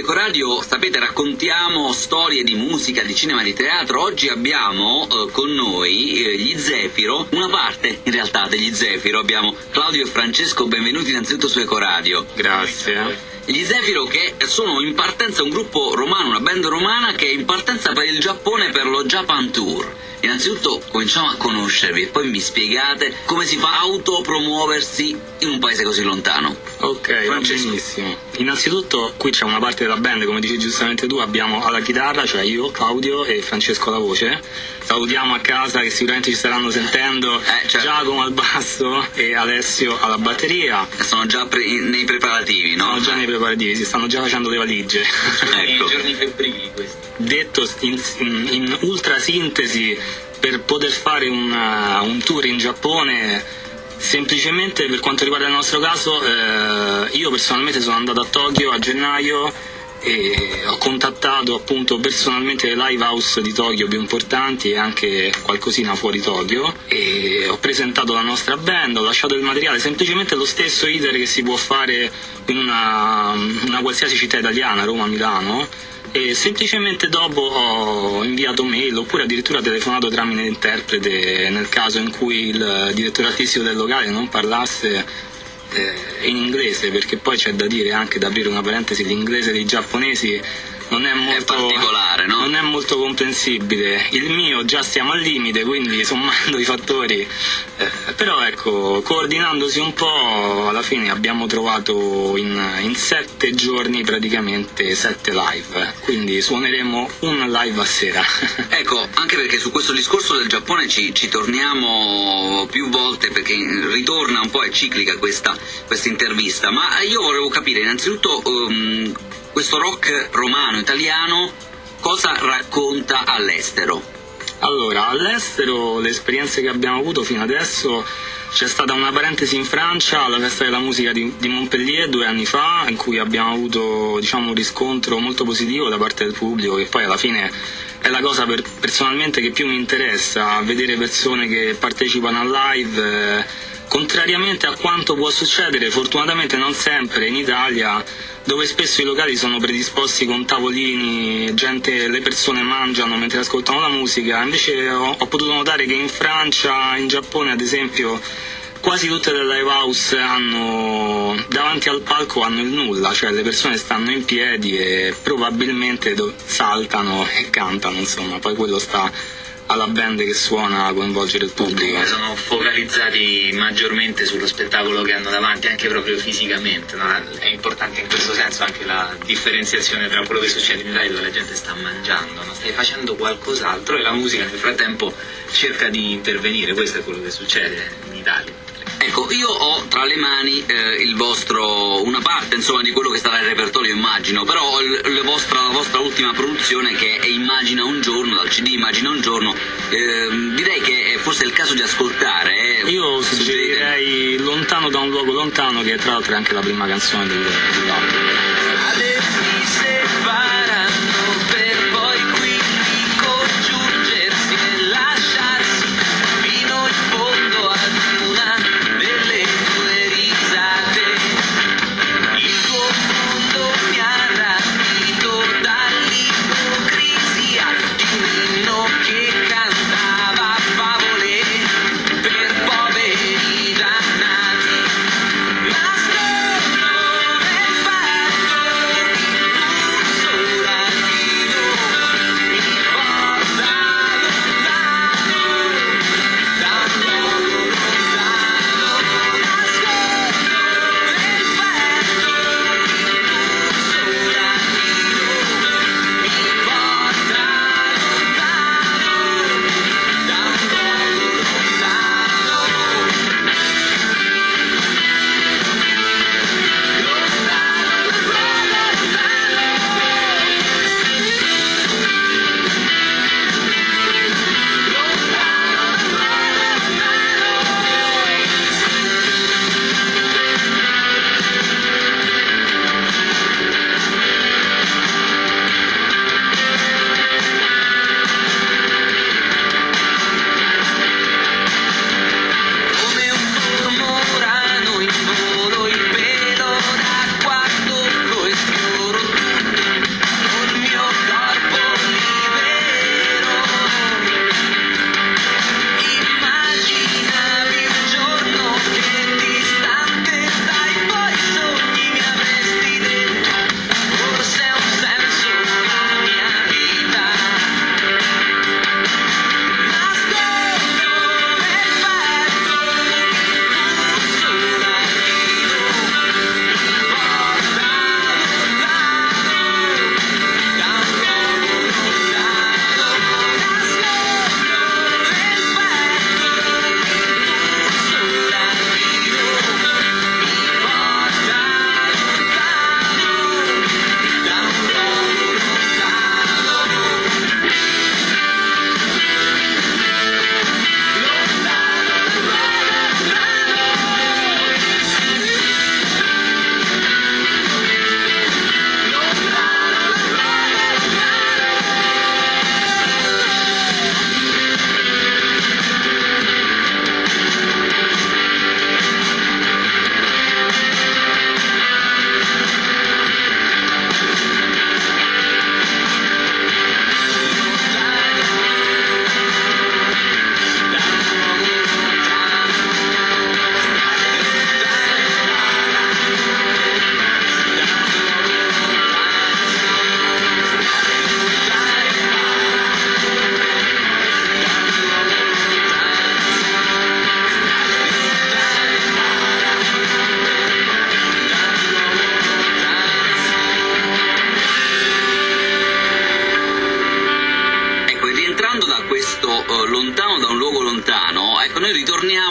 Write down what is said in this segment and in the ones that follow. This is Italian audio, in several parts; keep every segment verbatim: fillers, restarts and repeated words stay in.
Ecoradio, sapete, raccontiamo storie di musica, di cinema, di teatro. Oggi abbiamo eh, con noi eh, gli Zefiro, una parte in realtà degli Zefiro. Abbiamo Claudio e Francesco, benvenuti innanzitutto su Ecoradio. Grazie. Gli Zefiro, che sono in partenza, un gruppo romano, una band romana che è in partenza per il Giappone per lo Japan Tour. Innanzitutto cominciamo a conoscervi e poi mi spiegate come si fa a autopromuoversi in un paese così lontano. Ok, va benissimo. Innanzitutto qui c'è una parte della band, come dici giustamente tu, abbiamo alla chitarra, cioè io, Claudio e Francesco alla voce. Salutiamo a casa che sicuramente ci staranno sentendo, eh, certo. Giacomo al basso e Alessio alla batteria. Sono già pre- nei preparativi, no? Sono già nei preparativi, si stanno già facendo le valigie. Ecco. I giorni febbrili questi. Detto in, in, in ultra sintesi, per poter fare una, un tour in Giappone, semplicemente per quanto riguarda il nostro caso, eh, io personalmente sono andato a Tokyo a gennaio e ho contattato appunto personalmente le live house di Tokyo più importanti e anche qualcosina fuori Tokyo, e ho presentato la nostra band, ho lasciato il materiale, semplicemente lo stesso iter che si può fare in una, una qualsiasi città italiana, Roma, Milano, e semplicemente dopo ho inviato mail oppure addirittura telefonato tramite interprete nel caso in cui il direttore artistico del locale non parlasse eh, in inglese, perché poi c'è da dire, anche da aprire una parentesi, l'inglese dei giapponesi non è molto, è particolare, no? Non è molto comprensibile. Il mio già stiamo al limite, quindi sommando i fattori, eh, però ecco, coordinandosi un po', alla fine abbiamo trovato in, in sette giorni praticamente sette live, quindi suoneremo un live a sera. Ecco, anche perché su questo discorso del Giappone ci, ci torniamo più volte, perché ritorna un po', è ciclica questa, questa intervista, ma io volevo capire innanzitutto um, questo rock romano, italiano, cosa racconta all'estero? Allora, all'estero le esperienze che abbiamo avuto fino adesso, c'è stata una parentesi in Francia alla Festa della Musica di, di Montpellier due anni fa, in cui abbiamo avuto, diciamo, un riscontro molto positivo da parte del pubblico, che poi alla fine è la cosa per, personalmente che più mi interessa, vedere persone che partecipano al live, eh, contrariamente a quanto può succedere, fortunatamente non sempre in Italia, dove spesso i locali sono predisposti con tavolini, gente, le persone mangiano mentre ascoltano la musica. Invece ho, ho potuto notare che in Francia, in Giappone ad esempio, quasi tutte le live house hanno, davanti al palco hanno il nulla, cioè le persone stanno in piedi e probabilmente do, saltano e cantano, insomma, poi quello sta alla band che suona a coinvolgere il pubblico. Sono focalizzati maggiormente sullo spettacolo che hanno davanti, anche proprio fisicamente, no? È importante in questo senso anche la differenziazione tra quello che succede in Italia, dove la gente sta mangiando, no? Stai facendo qualcos'altro e la musica nel frattempo cerca di intervenire. Questo è quello che succede in Italia. Ecco, io ho tra le mani eh, il vostro, una parte insomma di quello che sarà il repertorio, immagino, però il, le vostra, la vostra ultima produzione, che è Immagina un giorno, dal C D Immagina un giorno, eh, direi che è forse il caso di ascoltare. Eh. Io suggerirei Lontano da un luogo lontano, che tra l'altro è anche la prima canzone del, dell'album.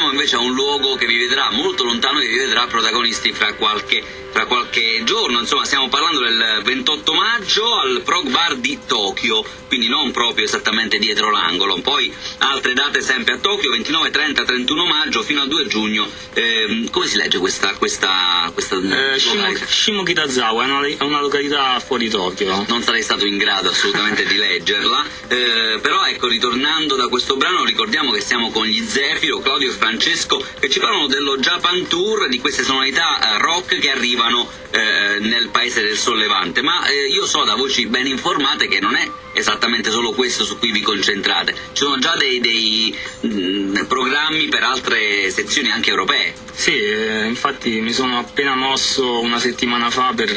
passiamo invece a un luogo che vi vedrà molto lontano, che vi vedrà protagonisti fra qualche, fra qualche giorno. Insomma, stiamo parlando del ventotto maggio al Prog Bar di Tokyo, quindi non proprio esattamente dietro l'angolo. Poi altre date sempre a Tokyo, ventinove, trenta, trentuno maggio fino al due giugno. Eh, come si legge questa questa, questa eh, Shimo, Shimokitazawa, è una, è una località fuori Tokyo. Non sarei stato in grado assolutamente di leggerla, eh, però ecco, ritornando da questo brano, ricordiamo che siamo con gli Zefiro, Claudio e Francesco, che ci parlano dello Japan Tour, di queste sonorità eh, rock che arrivano eh, nel paese del Sollevante. Ma eh, io so da voci ben informate che non è esattamente solo questo su cui vi concentrate, ci sono già dei, dei mh, programmi per altre sezioni anche europee. Sì, eh, infatti mi sono appena mosso una settimana fa per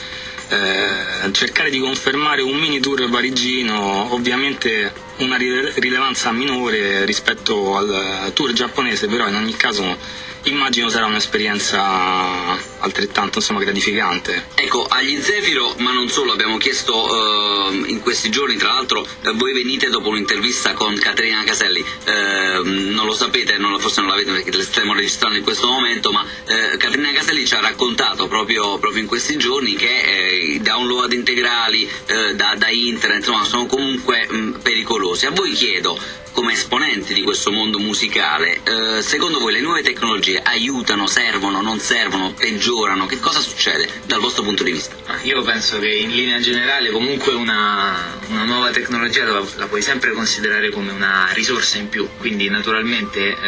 eh, cercare di confermare un mini tour parigino, ovviamente una rilevanza minore rispetto al tour giapponese, però in ogni caso immagino sarà un'esperienza altrettanto, insomma, gratificante. Ecco, agli Zefiro, ma non solo, abbiamo chiesto uh, in questi giorni, tra l'altro uh, voi venite dopo un'intervista con Caterina Caselli, uh, non lo sapete, non, forse non l'avete perché le stiamo registrando in questo momento, ma uh, Caterina Caselli ci ha raccontato proprio, proprio in questi giorni che uh, i download integrali uh, da, da internet, insomma, sono comunque um, pericolosi. A voi chiedo, come esponenti di questo mondo musicale, eh, secondo voi le nuove tecnologie aiutano, servono, non servono, peggiorano? Che cosa succede dal vostro punto di vista? Io penso che in linea generale comunque una, una nuova tecnologia la, la puoi sempre considerare come una risorsa in più, quindi naturalmente eh,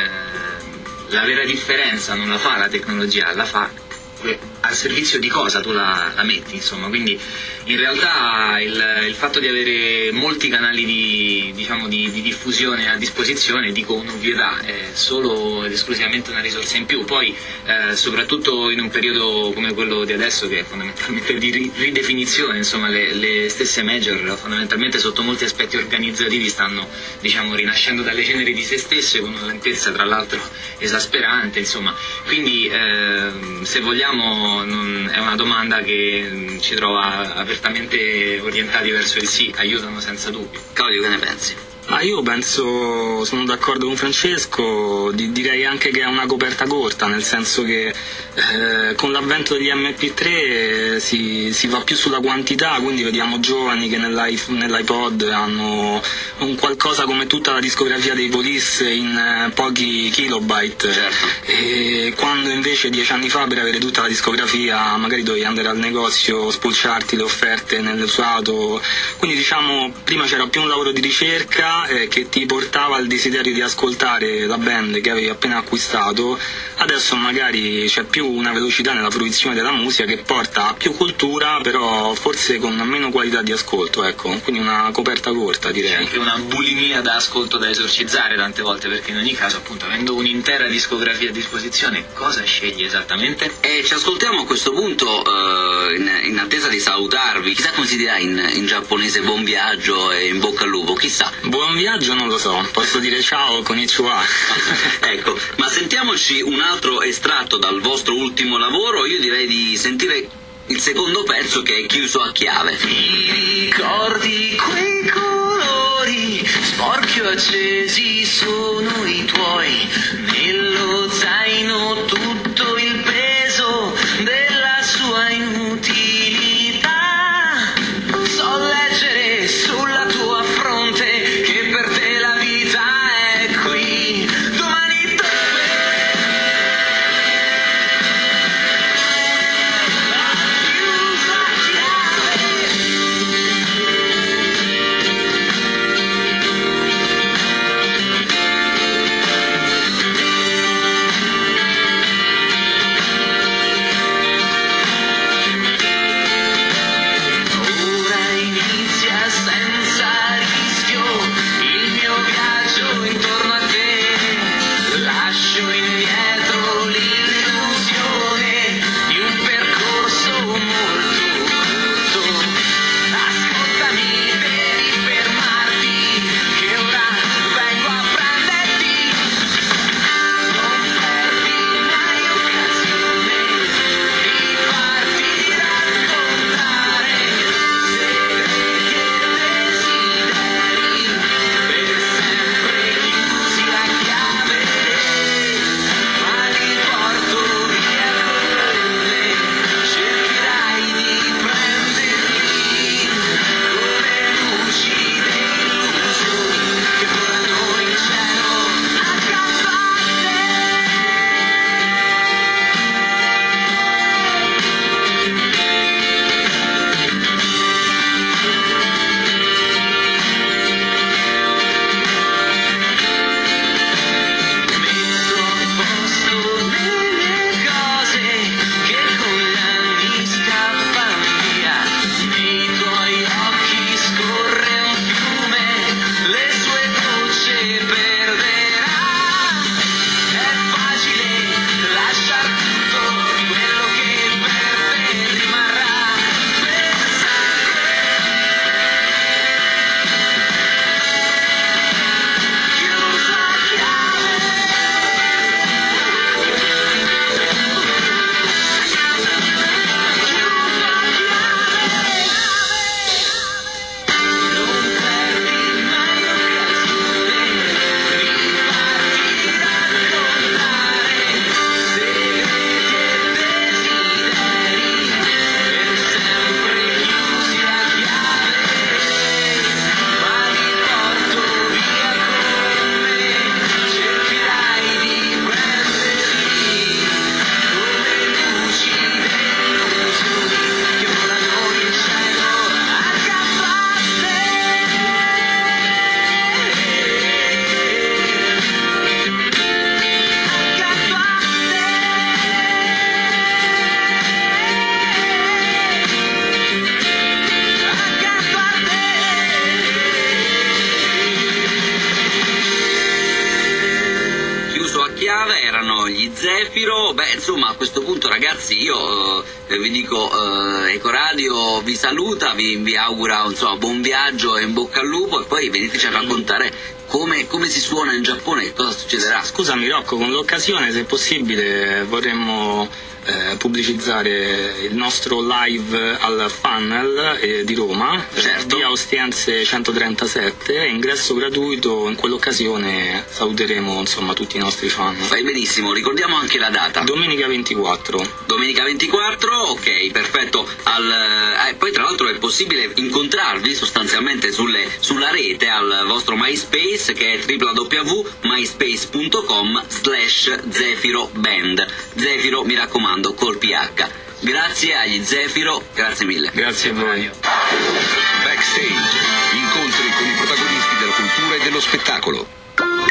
la vera differenza non la fa la tecnologia, la fa al servizio di cosa tu la, la metti, insomma. Quindi in realtà il, il fatto di avere molti canali di, diciamo, di, di diffusione a disposizione, dico un'ovvietà, è solo ed esclusivamente una risorsa in più. Poi eh, soprattutto in un periodo come quello di adesso, che è fondamentalmente di ridefinizione, insomma, le, le stesse major fondamentalmente sotto molti aspetti organizzativi stanno, diciamo, rinascendo dalle ceneri di se stesse con una lentezza tra l'altro esasperante, insomma. Quindi eh, se vogliamo non, è una domanda che ci trova apertamente orientati verso il sì, aiutano senza dubbio. Claudio, che ne pensi? Ma io penso, sono d'accordo con Francesco, di, direi anche che è una coperta corta, nel senso che eh, con l'avvento degli emme pi tre si, si va più sulla quantità, quindi vediamo giovani che nell'iPod hanno un qualcosa come tutta la discografia dei Police in eh, pochi kilobyte, certo. E quando invece dieci anni fa per avere tutta la discografia magari dovevi andare al negozio, spulciarti le offerte nell'usato, quindi diciamo prima c'era più un lavoro di ricerca che ti portava al desiderio di ascoltare la band che avevi appena acquistato. Adesso magari c'è più una velocità nella fruizione della musica che porta a più cultura, però forse con meno qualità di ascolto, ecco, quindi una coperta corta, direi. C'è anche una bulimia da ascolto da esorcizzare tante volte, perché in ogni caso, appunto, avendo un'intera discografia a disposizione, cosa scegli esattamente? E ci ascoltiamo a questo punto, eh, in, in attesa di salutarvi, chissà come si dirà in, in giapponese buon viaggio e in bocca al lupo, chissà. Buon viaggio non lo so, posso dire ciao, konnichiwa. Ecco, ma sentiamoci un altro estratto dal vostro ultimo lavoro. Io direi di sentire il secondo pezzo, che è Chiuso a chiave. Ti ricordi quei colori sporchi o accesi sono i tuoi, nello zaino tutto il peso della sua inutilità. So leggere sulla tua fronte che per te la vita è qui, domani dove? Chiuso a ora inizia senza rischio il mio viaggio intorno a te, lascio indietro l'illusione di un percorso molto corto. Ascoltami, devi fermarti, che ora vengo a prenderti. Non perdi mai occasione di farti raccontare segreti e desideri per sempre chiusi a chiave. erano gli Zefiro. Beh, insomma, a questo punto, ragazzi, io eh, vi dico, eh, Ecoradio vi saluta, vi, vi augura insomma buon viaggio e in bocca al lupo, e poi veniteci a raccontare come, come si suona in Giappone e cosa succederà. Scusami Rocco, con l'occasione, se possibile, vorremmo eh, pubblicizzare il nostro live al Funnel eh, di Roma, Certo. via Ostiense centotrentasette, ingresso gratuito. In quell'occasione saluteremo insomma tutti i nostri fan. Fai benissimo, ricordiamo anche la data. Domenica ventiquattro. Domenica ventiquattro, ok, perfetto. Al, eh, poi tra l'altro è possibile incontrarvi sostanzialmente sulle, sulla rete al vostro MySpace, che è w w w punto myspace punto com slash Zefiro Band. Zefiro, mi raccomando, col P H. Grazie agli Zefiro, grazie mille. Grazie a voi. Backstage, incontri con i protagonisti della cultura e dello spettacolo.